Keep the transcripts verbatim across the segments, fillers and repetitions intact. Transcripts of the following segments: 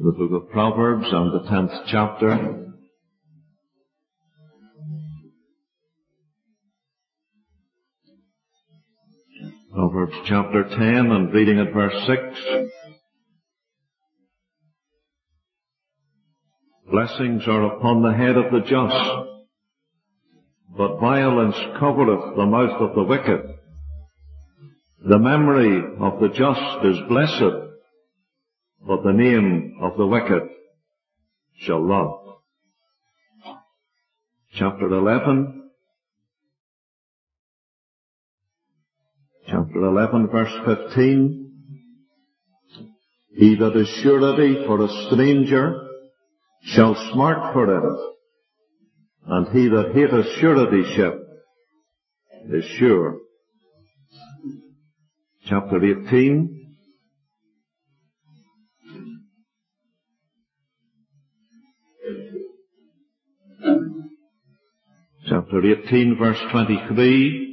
the book of Proverbs and the tenth chapter. Proverbs chapter ten and reading at verse six. Blessings are upon the head of the just, but violence covereth the mouth of the wicked. The memory of the just is blessed, but the name of the wicked shall love. Chapter eleven. Chapter eleven, verse fifteen. He that is surety for a stranger shall smart for it, and he that hateth suretyship is sure. Chapter eighteen. Chapter eighteen, verse twenty-three.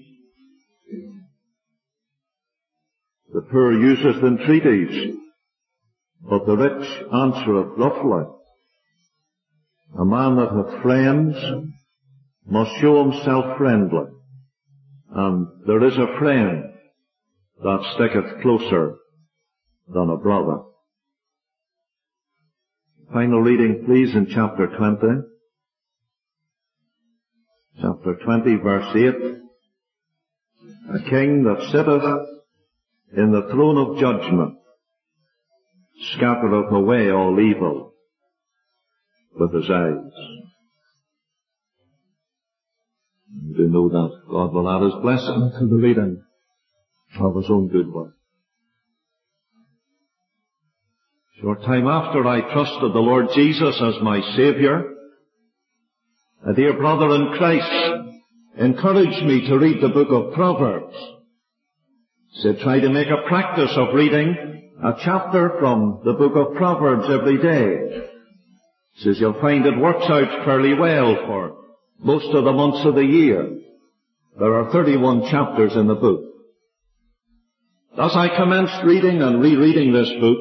The poor useth entreaties, but the rich answereth roughly. A man that hath friends must show himself friendly, and there is a friend that sticketh closer than a brother. Final reading, please, in chapter twenty. Chapter twenty, verse eight. A king that sitteth in the throne of judgment scattereth away all evil with his eyes. We do know that God will add his blessing to the reading of his own good word. Short time after I trusted the Lord Jesus as my Saviour, a dear brother in Christ encouraged me to read the book of Proverbs. He said, try to make a practice of reading a chapter from the book of Proverbs every day. He says, you'll find it works out fairly well for most of the months of the year. There are thirty-one chapters in the book. As I commenced reading and rereading this book,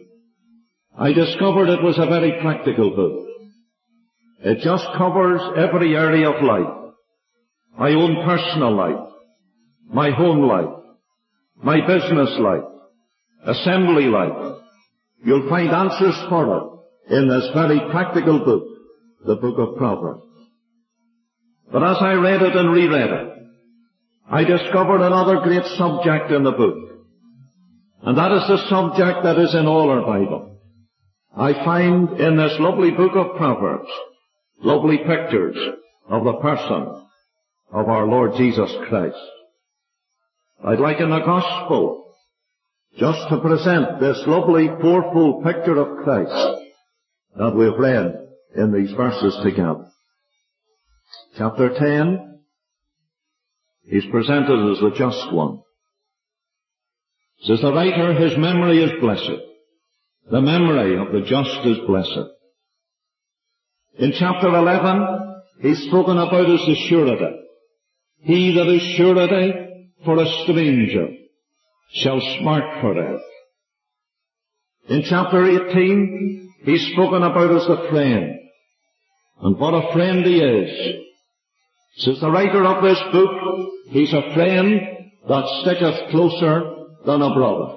I discovered it was a very practical book. It just covers every area of life. My own personal life, my home life, my business life, assembly life. You'll find answers for it in this very practical book, the book of Proverbs. But as I read it and reread it, I discovered another great subject in the book. And that is the subject that is in all our Bible. I find in this lovely book of Proverbs lovely pictures of the person of our Lord Jesus Christ. I'd like in the Gospel just to present this lovely fourfold picture of Christ that we've read in these verses together. Chapter ten, he's presented as the just one. Says the writer, his memory is blessed. The memory of the just is blessed. In chapter eleven, he's spoken about as the surety. He that is surety for a stranger shall smart for it. In chapter eighteen, he's spoken about as the friend. And what a friend he is. Says the writer of this book, he's a friend that sticketh closer than a brother.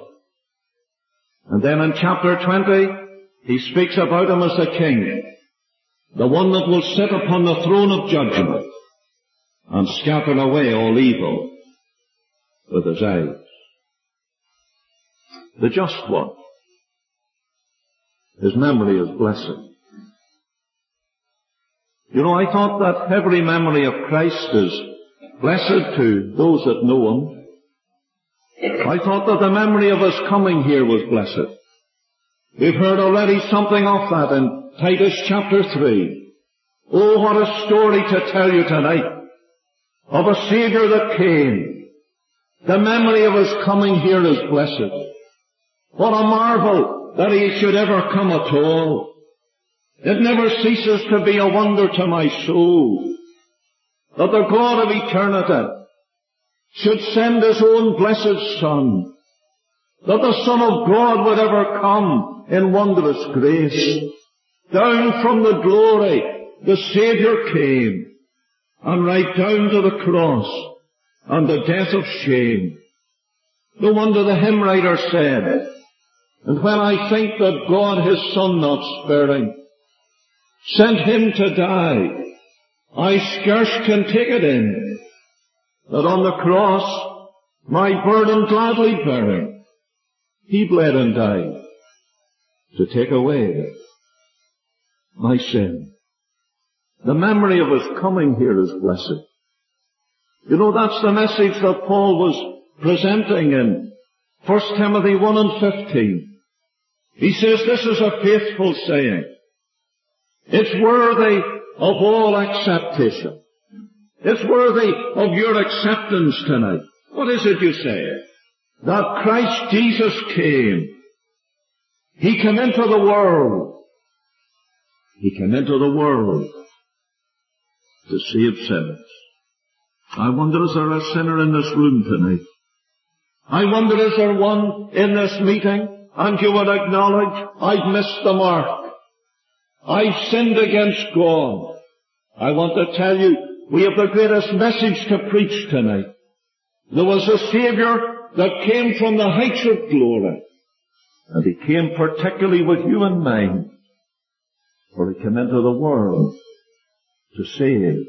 And then in chapter twenty, he speaks about him as the king, the one that will sit upon the throne of judgment and scatter away all evil with his eyes. The just one. His memory is blessed. You know, I thought that every memory of Christ is blessed to those that know him. I thought that the memory of his coming here was blessed. We've heard already something of that in Titus chapter three. Oh, what a story to tell you tonight of a Saviour that came. The memory of his coming here is blessed. What a marvel that he should ever come at all. It never ceases to be a wonder to my soul that the God of eternity should send his own blessed Son that the Son of God would ever come in wondrous grace. Down from the glory, the Saviour came, and right down to the cross and the death of shame. No wonder the hymn writer said, and when I think that God his Son not sparing, sent him to die, I scarce can take it in, that on the cross, my burden gladly bearing, he bled and died to take away my sin. The memory of his coming here is blessed. You know, that's the message that Paul was presenting in First Timothy one and fifteen. He says this is a faithful saying. It's worthy of all acceptation. It's worthy of your acceptance tonight. What is it you say? That Christ Jesus came. He came into the world. He came into the world to save sinners. I wonder, is there a sinner in this room tonight? I wonder, is there one in this meeting and you would acknowledge, I've missed the mark. I've sinned against God. I want to tell you, we have the greatest message to preach tonight. There was a Saviour that came from the heights of glory. And he came particularly with you in mind. For he came into the world to save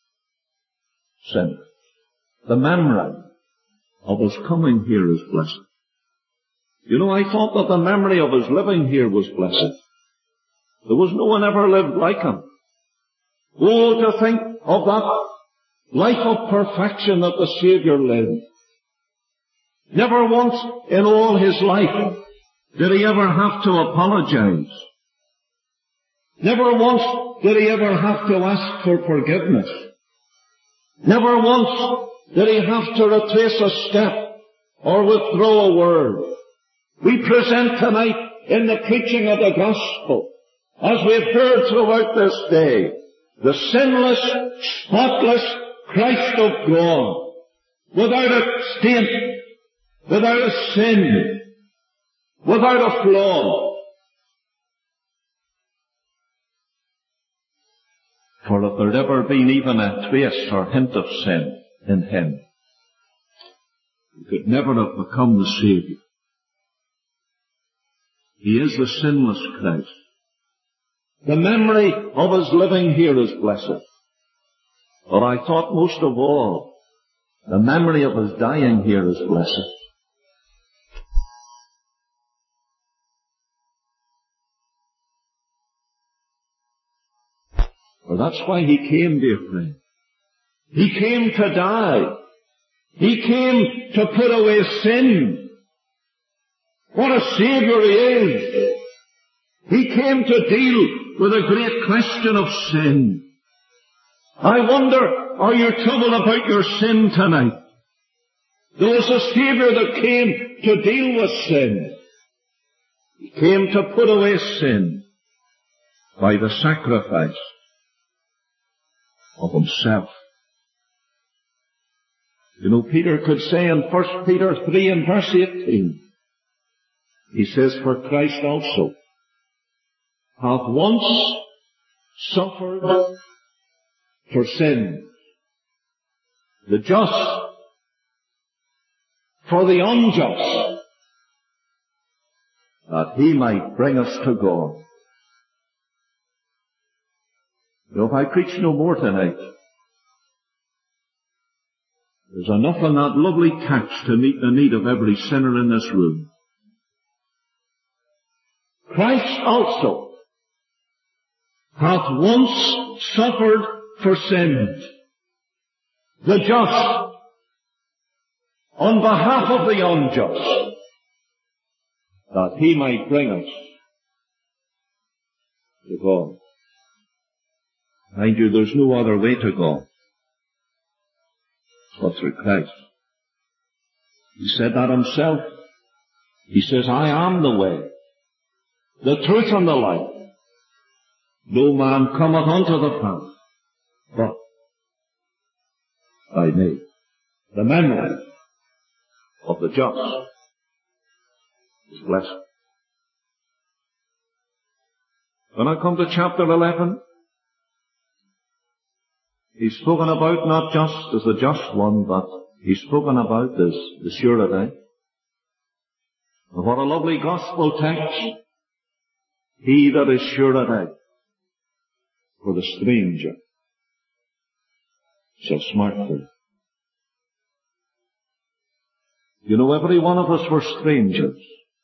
sinners. The memory of his coming here is blessed. You know, I thought that the memory of his living here was blessed. There was no one ever lived like him. Oh, to think of that life of perfection that the Saviour lived. Never once in all his life did he ever have to apologize. Never once did he ever have to ask for forgiveness. Never once did he have to retrace a step or withdraw a word. We present tonight in the preaching of the gospel, as we've heard throughout this day, the sinless, spotless Christ of God, without a stain, without a sin, without a flaw. For if there'd ever been even a trace or hint of sin in him, he could never have become the Saviour. He is the sinless Christ. The memory of his living here is blessed. But I thought most of all, the memory of his dying here is blessed. For that's why he came, dear friend. He came to die. He came to put away sin. What a Saviour he is. He came to deal with a great question of sin. I wonder, are you troubled about your sin tonight? There was a Saviour that came to deal with sin. He came to put away sin by the sacrifice of himself. You know, Peter could say in First Peter three and verse eighteen, he says, for Christ also hath once suffered for sin, the just for the unjust, that he might bring us to God. You know, if I preach no more tonight, there's enough in that lovely text to meet the need of every sinner in this room. Christ also hath once suffered for sins, the just, on behalf of the unjust, that he might bring us to God. Mind you, there's no other way to God but through Christ. He said that himself. He says, I am the way, the truth and the life. No man cometh unto the Father but by me. The memory of the just. His blessing. When I come to chapter eleven, he's spoken about not just as the just one, but he's spoken about as the surety. And what a lovely gospel text. He that is surety for the stranger shall smart for it. You know, every one of us were strangers.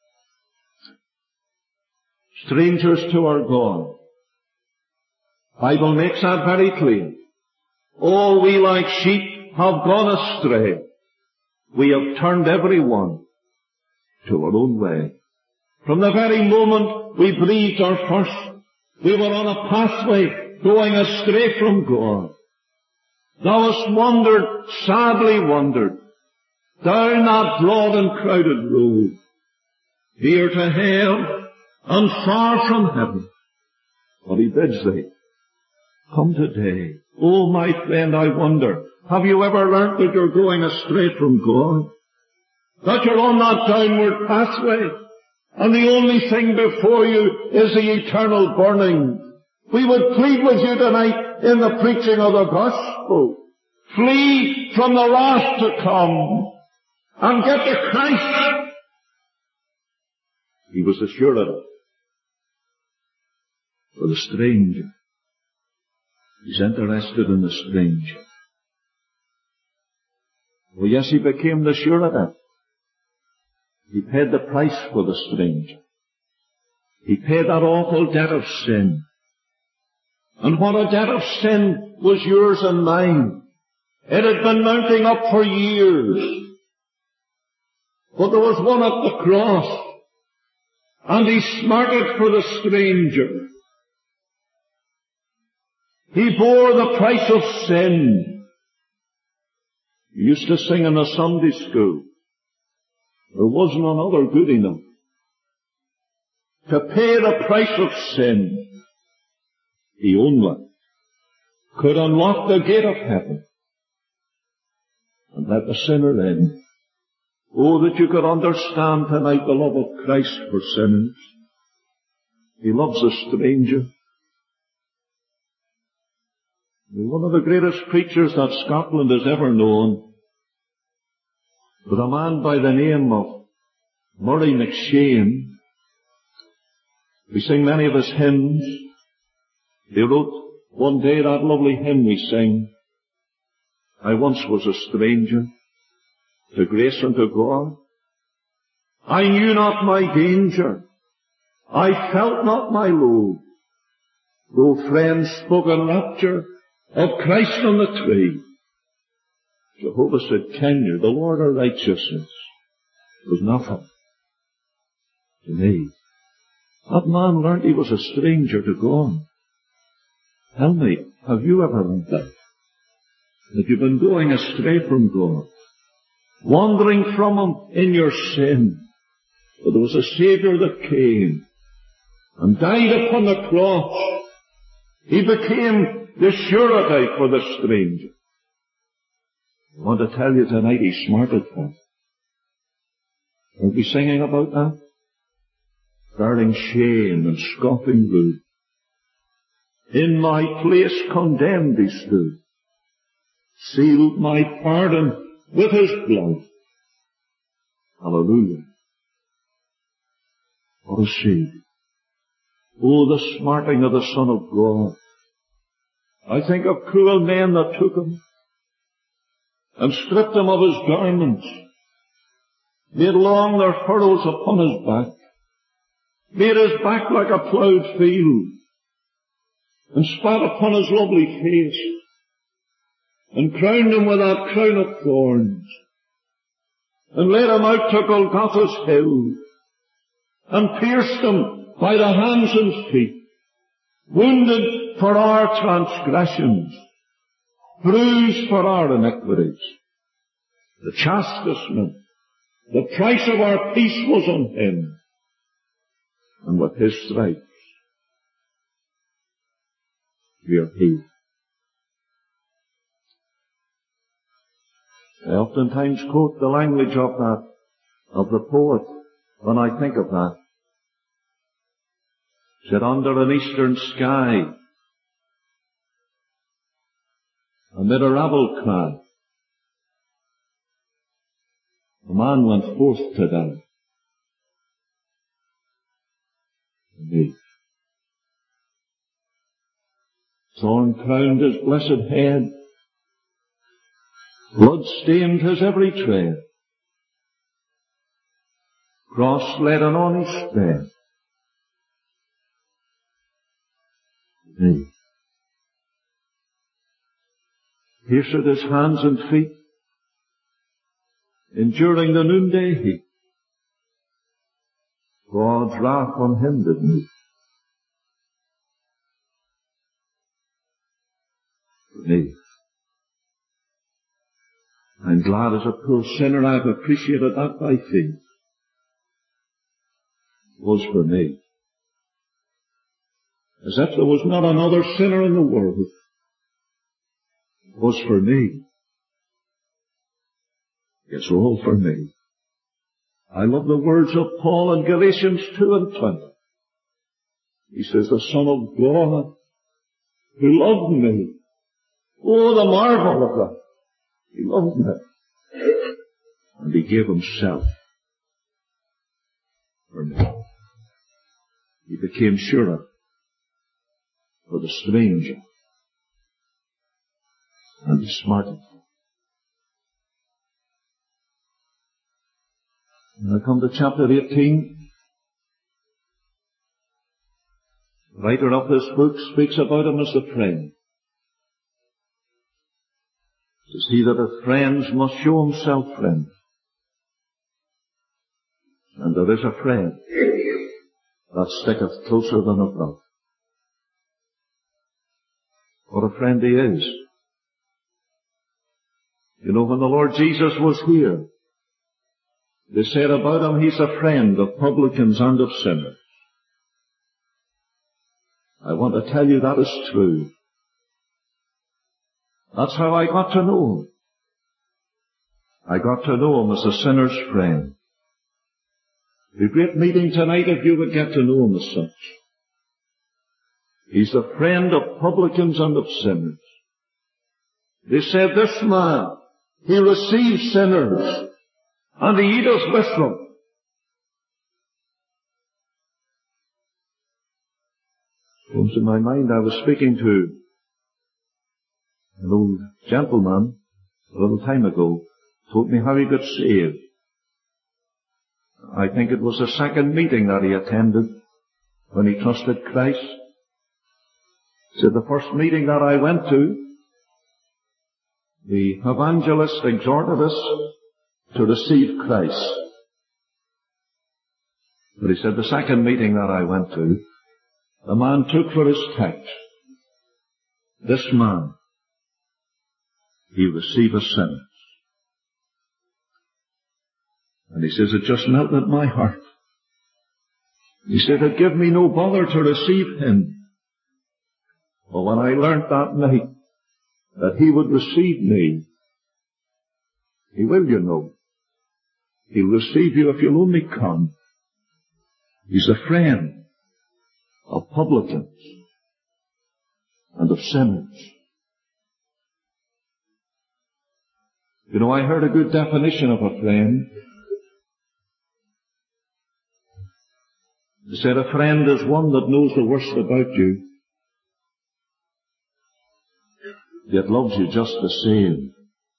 Strangers to our God. Bible makes that very clear. All we like sheep have gone astray. We have turned every one to our own way. From the very moment we breathed our first, we were on a pathway going astray from God. Thou hast wandered, sadly wandered, down that broad and crowded road, here to hell and far from heaven. But he bids thee, come today. Oh, my friend, I wonder, have you ever learnt that you're going astray from God? That you're on that downward pathway, and the only thing before you is the eternal burning? We would plead with you tonight in the preaching of the gospel. Flee from the wrath to come and get to Christ. He was the surety for the stranger. He's interested in the stranger. Oh yes, he became the surety. He paid the price for the stranger. He paid that awful debt of sin. And what a debt of sin was yours and mine. It had been mounting up for years. But there was one at the cross, and he smarted for the stranger. He bore the price of sin. We used to sing in the Sunday school, there was none other good enough to pay the price of sin. He only could unlock the gate of heaven and let the sinner in. Oh, that you could understand tonight the love of Christ for sinners. He loves the stranger. One of the greatest preachers that Scotland has ever known was a man by the name of Murray McShane. We sing many of his hymns. He wrote one day that lovely hymn we sing, I once was a stranger to grace and to God. I knew not my danger. I felt not my load. Though friends spoke in rapture of Christ on the tree, Jehovah said, can you, the Lord our righteousness, was nothing to me. That man learned he was a stranger to God. Tell me, have you ever learned that? That you've been going astray from God, wandering from Him in your sin. But there was a Saviour that came and died upon the cross. He became the surety for the stranger. I want to tell you tonight, He smarted for it. Aren't we singing about that? Bearing shame and scoffing rude. In my place condemned He stood, sealed my pardon with His blood. Hallelujah. What a shame. Oh, the smarting of the Son of God. I think of cruel men that took Him and stripped Him of His garments, made long their furrows upon His back, made His back like a ploughed field, and spat upon His lovely face, and crowned Him with that crown of thorns, and led Him out to Golgotha's hill, and pierced Him by the hands and feet, wounded for our transgressions, bruised for our iniquities. The chastisement, the price of our peace was on Him, and with His stripes we are healed. I oftentimes quote the language of that, of the poet when I think of that. Said under an eastern sky, amid a rabble crowd, a man went forth to die. Me. Thorn crowned his blessed head, blood stained his every tread, cross leaden on his bed. Me. Pierced his hands and feet, enduring the noonday heat. God's wrath on him did meet. For me. I'm glad as a poor sinner I've appreciated that by faith. It was for me. As if there was not another sinner in the world. It was for me. It's all for me. I love the words of Paul in Galatians two and twenty. He says, the Son of God, who loved me. Oh, the marvel of that. He loved me. And he gave himself for me. He became surer for the stranger and the smarter. When I come to chapter eighteen, the writer of this book speaks about him as the friend. Says he that hath friends must show himself friend. And there is a friend that sticketh closer than a brother. What a friend he is. You know, when the Lord Jesus was here, they said about him, he's a friend of publicans and of sinners. I want to tell you that is true. That's how I got to know him. I got to know him as a sinner's friend. The great meeting tonight, if you would get to know him as such. He's the friend of publicans and of sinners. They said, this man, he receives sinners, and he eateth with them. Comes to my mind, I was speaking to an old gentleman a little time ago, told me how he got saved. I think it was the second meeting that he attended when he trusted Christ. He said, the first meeting that I went to, the evangelist exhorted us to receive Christ. But he said, the second meeting that I went to, the man took for his text, this man, he receiveth sinners. And he says, it just melted my heart. He said, it gave me no bother to receive him. But when I learnt that night that he would receive me, he will, you know. He'll receive you if you'll only come. He's a friend of publicans and of sinners. You know, I heard a good definition of a friend. They said a friend is one that knows the worst about you, yet loves you just the same.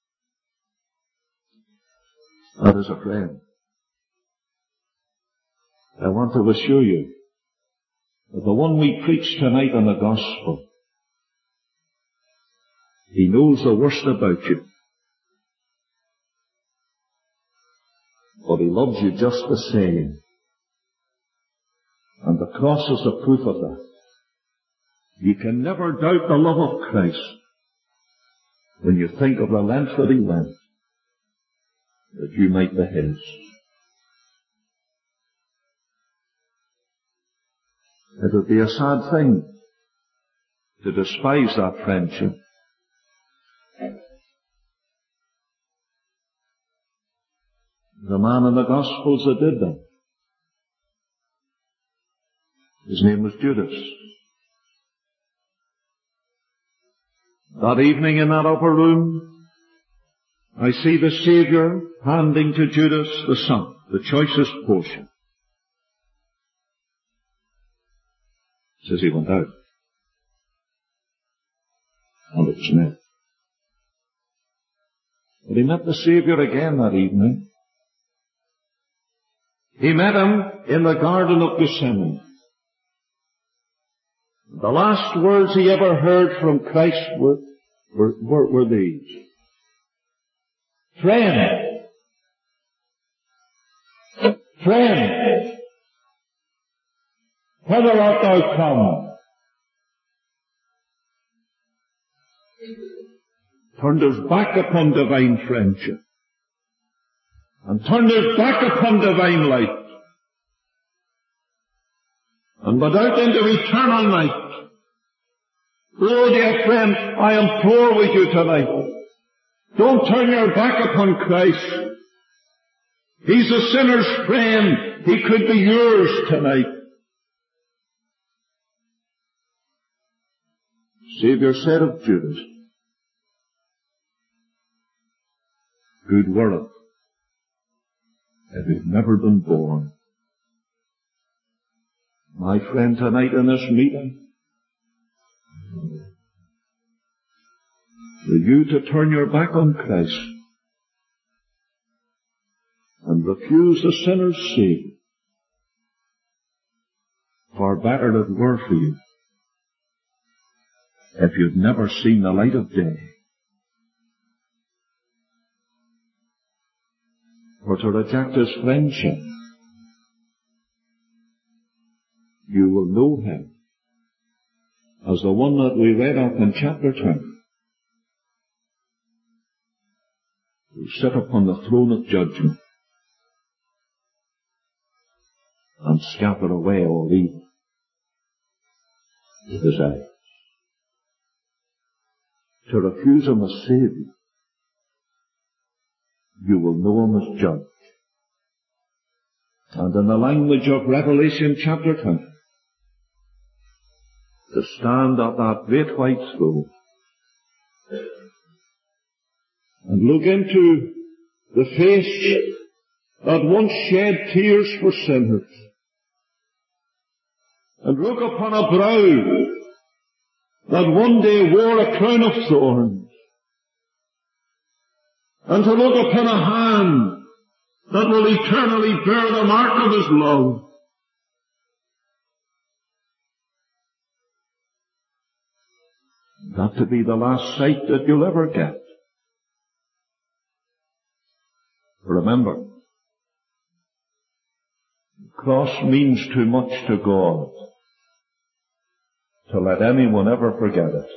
That is a friend. I want to assure you that the one we preach tonight in the gospel, he knows the worst about you, but he loves you just the same. And the cross is the proof of that. You can never doubt the love of Christ when you think of the length that he went, that you might be his. It would be a sad thing to despise that friendship. The man in the Gospels that did that, His name was Judas. That evening in that upper room, I see the Saviour handing to Judas the sum, the choicest portion. Says he went out. And it was met. But he met the Saviour again that evening. He met him in the Garden of Gethsemane. The last words he ever heard from Christ were, were, were, were these. Friend, friend, whither art thou come? Turned his back upon divine friendship and turned his back upon divine light and went out into eternal night. Oh, dear friend, I implore with you tonight, don't turn your back upon Christ. He's a sinner's friend. He could be yours tonight. The Saviour said of Judas, good were it if he'd never been born. My friend, tonight in this meeting, for you to turn your back on Christ and refuse the sinner's Saviour, far better it were for you if you'd never seen the light of day. For to reject his friendship, you will know him as the one that we read of in chapter twenty, who sit upon the throne of judgment and scatter away all evil with his eyes. To refuse him as Saviour, you will know him as judge. And in the language of Revelation chapter twenty, to stand at that great white throne and look into the face that once shed tears for sinners, and look upon a brow that one day wore a crown of thorns, and to look upon a hand that will eternally bear the mark of his love. That to be the last sight that you'll ever get. Remember, the cross means too much to God to let anyone ever forget it.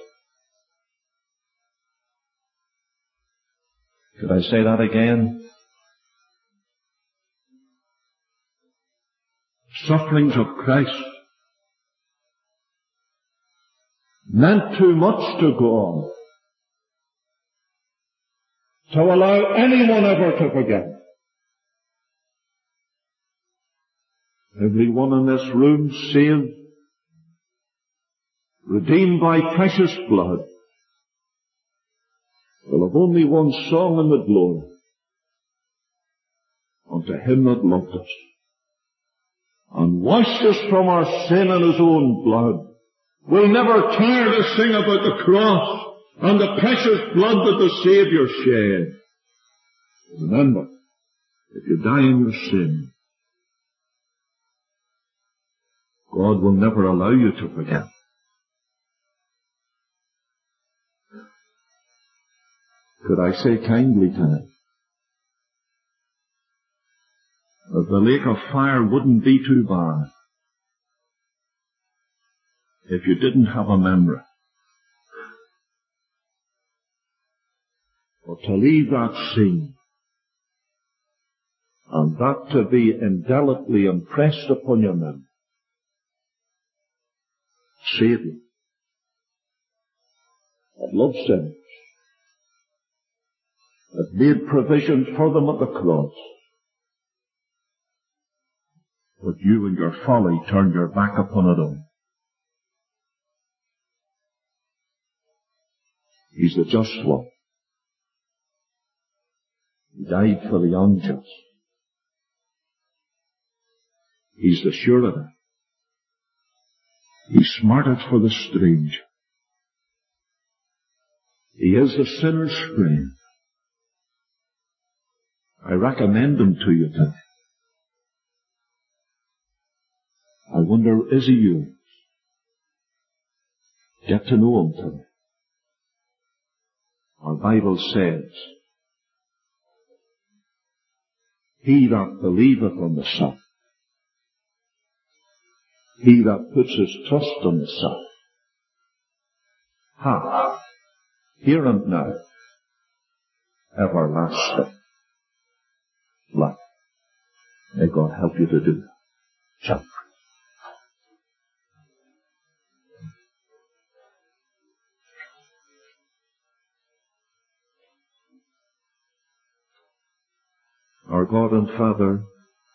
Could I say that again? Sufferings of Christ meant too much to God to allow anyone ever to forget. Everyone in this room saved, redeemed by precious blood, will have only one song in the glory. Unto him that loved us and washed us from our sin in his own blood. We'll never tire to sing about the cross and the precious blood that the Saviour shed. Remember, if you die in your sin, God will never allow you to forget. Could I say kindly tonight that the lake of fire wouldn't be too bad if you didn't have a memory. But to leave that scene and that to be indelibly impressed upon your memory. Saviour that loved sinners, that made provision for them at the cross, but you in your folly turned your back upon it all. He's the just one. He died for the unjust. He's the surety. He smarted for the stranger. He is the sinner's friend. I recommend him to you today. I wonder, is he yours? Get to know him today. Our Bible says, he that believeth on the Son, he that puts his trust on the Son, hath, here and now, everlasting life. May God help you to do that. Shall we? Our God and Father,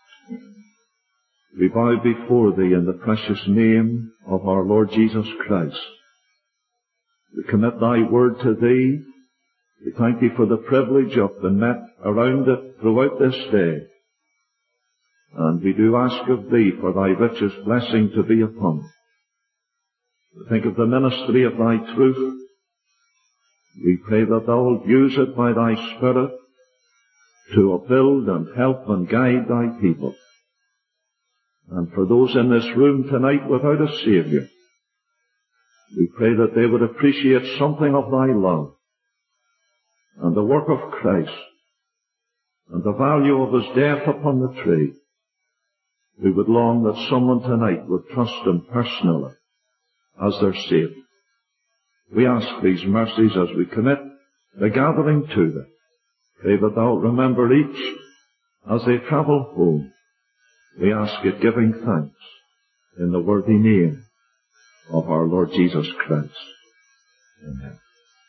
we bow before Thee in the precious name of our Lord Jesus Christ. We commit Thy word to Thee. We thank Thee for the privilege of being met around it throughout this day. And we do ask of Thee for Thy richest blessing to be upon it. We think of the ministry of Thy truth. We pray that Thou wilt use it by Thy Spirit to upbuild and help and guide Thy people. And for those in this room tonight without a Saviour, we pray that they would appreciate something of Thy love and the work of Christ and the value of His death upon the tree. We would long that someone tonight would trust Him personally as their Saviour. We ask these mercies as we commit the gathering to Thee. Pray that Thou remember each as they travel home. We ask it giving thanks in the worthy name of our Lord Jesus Christ. Amen.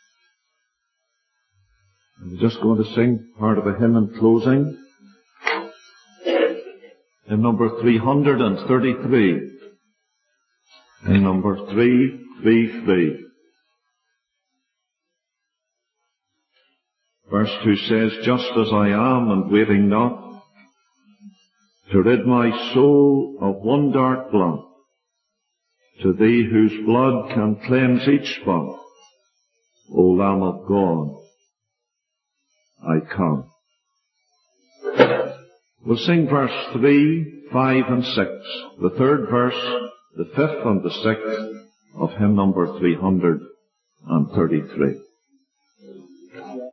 I'm just going to sing part of a hymn in closing. Hymn number three hundred thirty-three. Hymn number three thirty-three. Verse two says, just as I am and waiting not, to rid my soul of one dark blot, to Thee whose blood can cleanse each spot, O Lamb of God, I come. We'll sing verse three, five and six, the third verse, the fifth and the sixth of hymn number three hundred thirty-three.